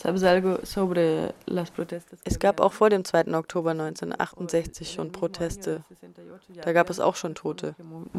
Es gab auch vor dem 2. Oktober 1968 schon Proteste. Da gab es auch schon Tote.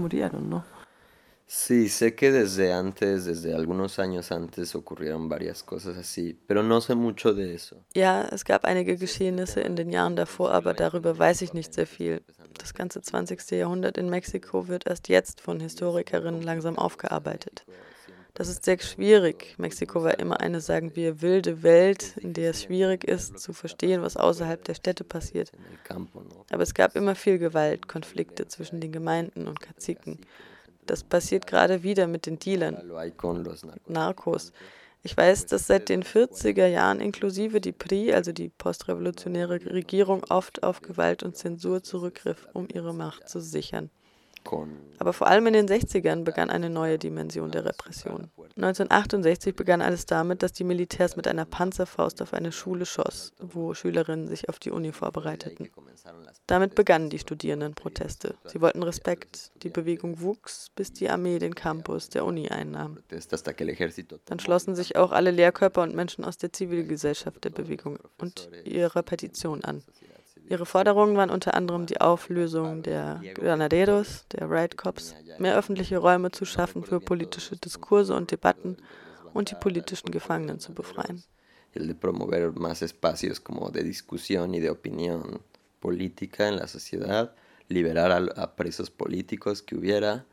Sí, sé que desde antes, desde algunos años antes ocurrieron varias cosas así, pero no sé mucho de eso. Ja, es gab einige Geschehnisse in den Jahren davor, aber darüber weiß ich nicht sehr viel. Das ganze 20. Jahrhundert in Mexiko wird erst jetzt von Historikerinnen langsam aufgearbeitet. Das ist sehr schwierig. Mexiko war immer eine, sagen wir, wilde Welt, in der es schwierig ist, zu verstehen, was außerhalb der Städte passiert. Aber es gab immer viel Gewalt, Konflikte zwischen den Gemeinden und Kaziken. Das passiert gerade wieder mit den Dealern, Narcos. Ich weiß, dass seit den 40er Jahren inklusive die PRI, also die postrevolutionäre Regierung, oft auf Gewalt und Zensur zurückgriff, um ihre Macht zu sichern. Aber vor allem in den 60ern begann eine neue Dimension der Repression. 1968 begann alles damit, dass die Militärs mit einer Panzerfaust auf eine Schule schoss, wo Schülerinnen sich auf die Uni vorbereiteten. Damit begannen die Studierendenproteste. Sie wollten Respekt. Die Bewegung wuchs, bis die Armee den Campus der Uni einnahm. Dann schlossen sich auch alle Lehrkörper und Menschen aus der Zivilgesellschaft der Bewegung und ihrer Petition an. Ihre Forderungen waren unter anderem die Auflösung der Granaderos, der Riot Cops, mehr öffentliche Räume zu schaffen für politische Diskurse und Debatten und die politischen Gefangenen zu befreien. El de promover más espacios como de discusión y de opinión política en la sociedad, liberar a presos políticos que hubiera.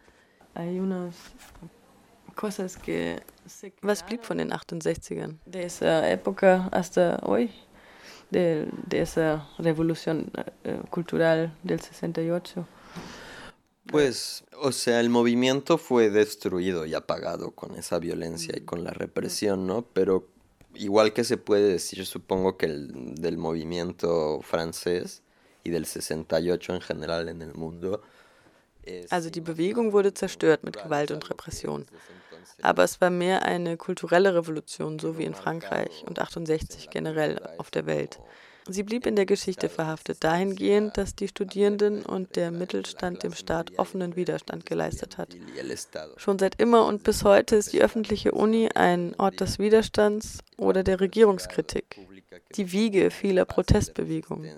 Was blieb von den 68ern? De esa época hasta hoy, de esa revolución cultural del 68. Pues, o sea, el movimiento fue destruido y apagado con esa violencia y con la represión, ¿no? Pero igual que se puede decir, supongo que del movimiento francés y del 68 en general en el mundo. Also die Bewegung wurde zerstört mit Gewalt und Repression. Aber es war mehr eine kulturelle Revolution, so wie in Frankreich und 68 generell auf der Welt. Sie blieb in der Geschichte verhaftet, dahingehend, dass die Studierenden und der Mittelstand dem Staat offenen Widerstand geleistet hat. Schon seit immer und bis heute ist die öffentliche Uni ein Ort des Widerstands oder der Regierungskritik, die Wiege vieler Protestbewegungen.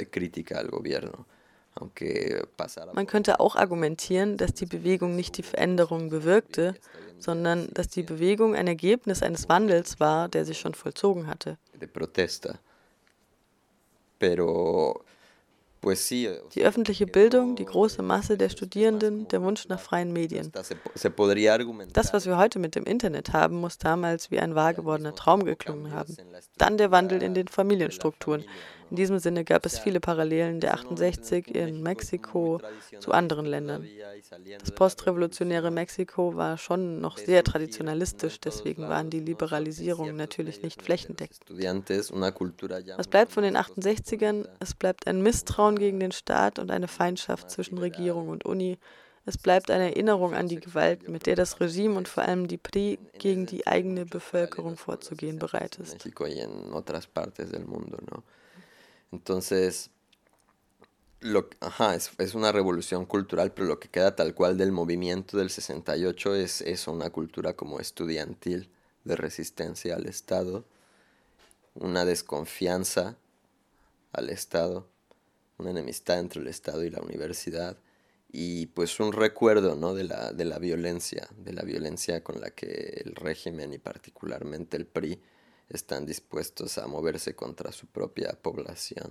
Man könnte auch argumentieren, dass die Bewegung nicht die Veränderung bewirkte, sondern dass die Bewegung ein Ergebnis eines Wandels war, der sich schon vollzogen hatte. Die öffentliche Bildung, die große Masse der Studierenden, der Wunsch nach freien Medien. Das, was wir heute mit dem Internet haben, muss damals wie ein wahr gewordener Traum geklungen haben. Dann der Wandel in den Familienstrukturen. In diesem Sinne gab es viele Parallelen der 68 in Mexiko zu anderen Ländern. Das postrevolutionäre Mexiko war schon noch sehr traditionalistisch, deswegen waren die Liberalisierungen natürlich nicht flächendeckend. Was bleibt von den 68ern? Es bleibt ein Misstrauen gegen den Staat und eine Feindschaft zwischen Regierung und Uni. Es bleibt eine Erinnerung an die Gewalt, mit der das Regime und vor allem die PRI gegen die eigene Bevölkerung vorzugehen bereit ist. Entonces, es una revolución cultural, pero lo que queda tal cual del movimiento del 68 es una cultura como estudiantil de resistencia al Estado, una desconfianza al Estado, una enemistad entre el Estado y la universidad, y pues un recuerdo, ¿no?, de la violencia con la que el régimen y particularmente el PRI están dispuestos a moverse contra su propia población.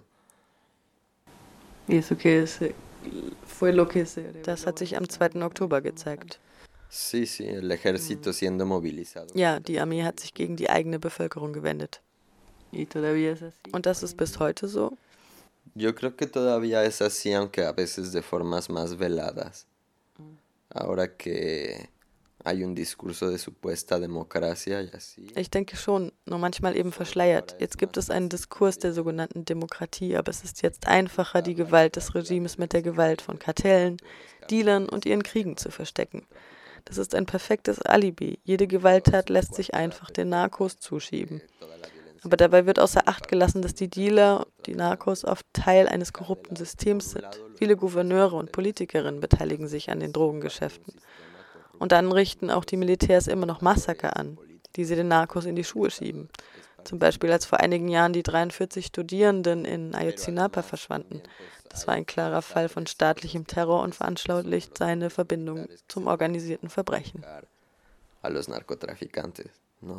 Das hat sich am 2. Oktober gezeigt. Sí, el ejército siendo movilizado. Ja, die Armee hat sich gegen die eigene Bevölkerung gewendet. Und das ist bis heute so? Yo creo que todavía es así, aunque a veces de formas más veladas. Ahora que hay un discurso de supuesta democracia y así. Ich denke schon, nur manchmal eben verschleiert. Jetzt gibt es einen Diskurs der sogenannten Demokratie, aber es ist jetzt einfacher, die Gewalt des Regimes mit der Gewalt von Kartellen, Dealern und ihren Kriegen zu verstecken. Das ist ein perfektes Alibi. Jede Gewalttat lässt sich einfach den Narcos zuschieben. Aber dabei wird außer Acht gelassen, dass die Dealer, die Narcos, oft Teil eines korrupten Systems sind. Viele Gouverneure und Politikerinnen beteiligen sich an den Drogengeschäften. Und dann richten auch die Militärs immer noch Massaker an, die sie den Narcos in die Schuhe schieben. Zum Beispiel, als vor einigen Jahren die 43 Studierenden in Ayotzinapa verschwanden. Das war ein klarer Fall von staatlichem Terror und veranschaulicht seine Verbindung zum organisierten Verbrechen. A los narcotraficantes, ¿no?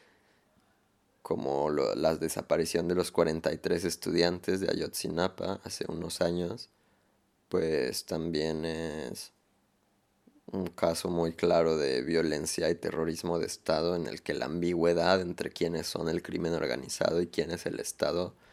Como la desaparición de los 43 estudiantes de Ayotzinapa hace unos años, pues también es un caso muy claro de violencia y terrorismo de Estado en el que la ambigüedad entre quiénes son el crimen organizado y quién es el Estado